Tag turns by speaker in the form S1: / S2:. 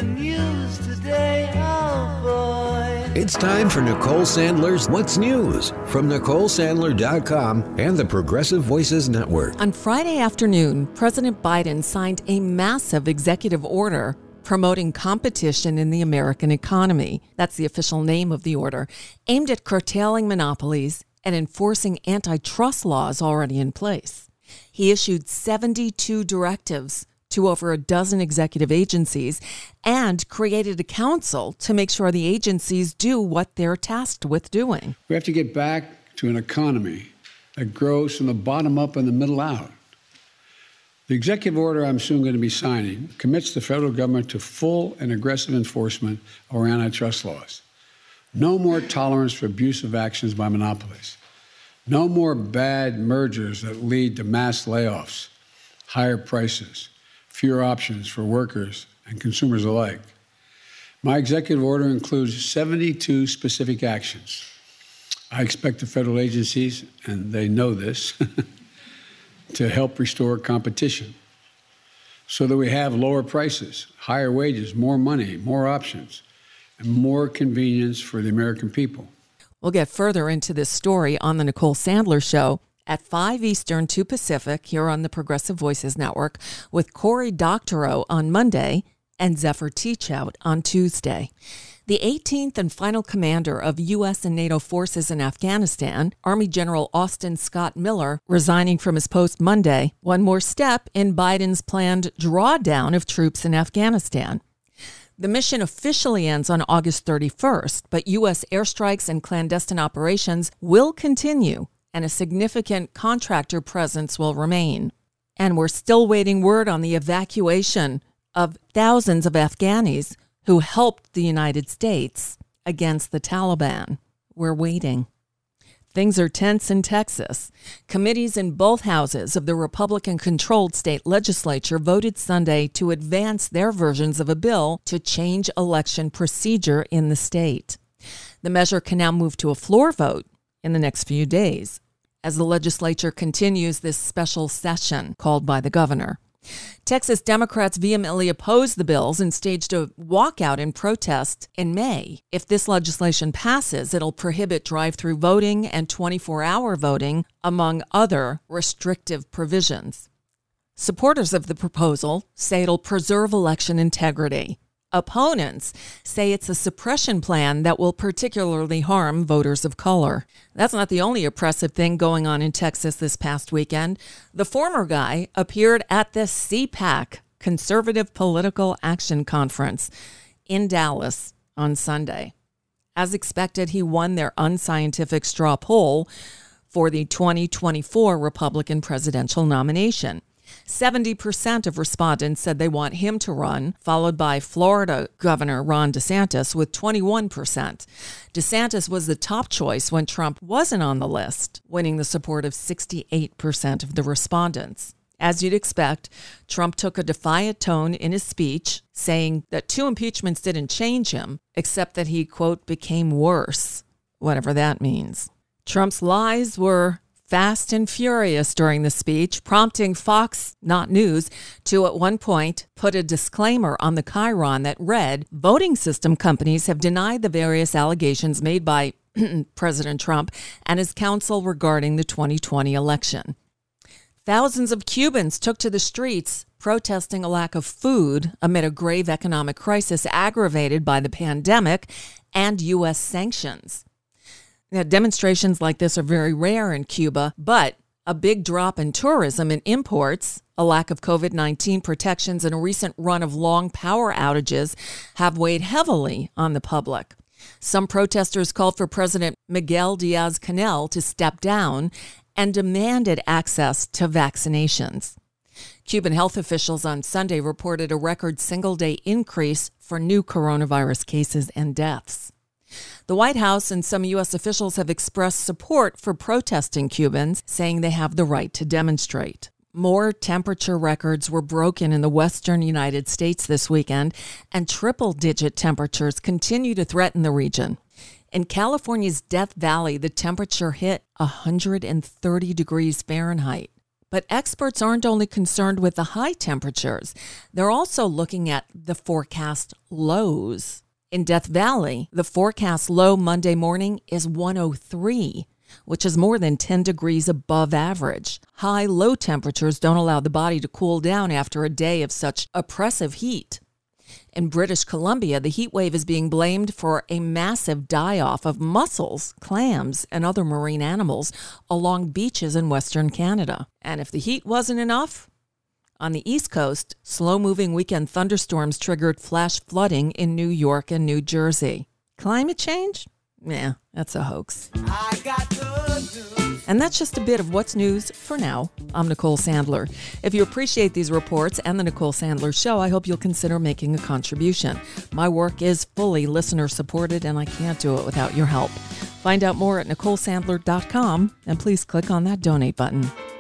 S1: the news today, oh boy.
S2: It's time for Nicole Sandler's What's News from NicoleSandler.com and the Progressive Voices Network.
S3: On Friday afternoon, President Biden signed a massive executive order promoting competition in the American economy. That's the official name of the order, aimed at curtailing monopolies and enforcing antitrust laws already in place. He issued 72 directives to over a dozen executive agencies and created a council to make sure the agencies do what they're tasked with doing.
S4: We have to get back to an economy that grows from the bottom up and the middle out. The executive order I'm soon going to be signing commits the federal government to full and aggressive enforcement of our antitrust laws. No more tolerance for abusive actions by monopolies. No more bad mergers that lead to mass layoffs, higher prices, fewer options for workers and consumers alike. My executive order includes 72 specific actions. I expect the federal agencies, and they know this, to help restore competition so that we have lower prices, higher wages, more money, more options, and more convenience for the American people.
S3: We'll get further into this story on the Nicole Sandler Show at 5 Eastern, 2 Pacific, here on the Progressive Voices Network, with Cory Doctorow on Monday and Zephyr Teachout on Tuesday. The 18th and final commander of U.S. and NATO forces in Afghanistan, Army General Austin Scott Miller, resigning from his post Monday, one more step in Biden's planned drawdown of troops in Afghanistan. The mission officially ends on August 31st, but U.S. airstrikes and clandestine operations will continue, and a significant contractor presence will remain. And we're still waiting word on the evacuation of thousands of Afghanis who helped the United States against the Taliban. We're waiting. Things are tense in Texas. Committees in both houses of the Republican-controlled state legislature voted Sunday to advance their versions of a bill to change election procedure in the state. The measure can now move to a floor vote in the next few days as the legislature continues this special session called by the governor. Texas Democrats vehemently opposed the bills and staged a walkout in protest in May. If this legislation passes, it'll prohibit drive-through voting and 24-hour voting, among other restrictive provisions. Supporters of the proposal say it'll preserve election integrity. Opponents say it's a suppression plan that will particularly harm voters of color. That's not the only oppressive thing going on in Texas this past weekend. The former guy appeared at the CPAC, Conservative Political Action Conference, in Dallas on Sunday. As expected, he won their unscientific straw poll for the 2024 Republican presidential nomination. 70% of respondents said they want him to run, followed by Florida Governor Ron DeSantis with 21%. DeSantis was the top choice when Trump wasn't on the list, winning the support of 68% of the respondents. As you'd expect, Trump took a defiant tone in his speech, saying that 2 impeachments didn't change him, except that he, quote, became worse, whatever that means. Trump's lies were fast and furious during the speech, prompting Fox, not News, to at one point put a disclaimer on the chyron that read, voting system companies have denied the various allegations made by President Trump and his counsel regarding the 2020 election. Thousands of Cubans took to the streets protesting a lack of food amid a grave economic crisis aggravated by the pandemic and U.S. sanctions. Now, demonstrations like this are very rare in Cuba, but a big drop in tourism and imports, a lack of COVID-19 protections, and a recent run of long power outages have weighed heavily on the public. Some protesters called for President Miguel Diaz-Canel to step down and demanded access to vaccinations. Cuban health officials on Sunday reported a record single-day increase for new coronavirus cases and deaths. The White House and some U.S. officials have expressed support for protesting Cubans, saying they have the right to demonstrate. More temperature records were broken in the western United States this weekend, and triple-digit temperatures continue to threaten the region. In California's Death Valley, the temperature hit 130 degrees Fahrenheit. But experts aren't only concerned with the high temperatures. They're also looking at the forecast lows. In Death Valley, the forecast low Monday morning is 103, which is more than 10 degrees above average. High-low temperatures don't allow the body to cool down after a day of such oppressive heat. In British Columbia, the heat wave is being blamed for a massive die-off of mussels, clams, and other marine animals along beaches in Western Canada. And if the heat wasn't enough, on the East Coast, slow-moving weekend thunderstorms triggered flash flooding in New York and New Jersey. Climate change? Nah, that's a hoax.
S1: I got good news.
S3: And that's just a bit of what's news for now. I'm Nicole Sandler. If you appreciate these reports and the Nicole Sandler Show, I hope you'll consider making a contribution. My work is fully listener-supported, and I can't do it without your help. Find out more at NicoleSandler.com, and please click on that donate button.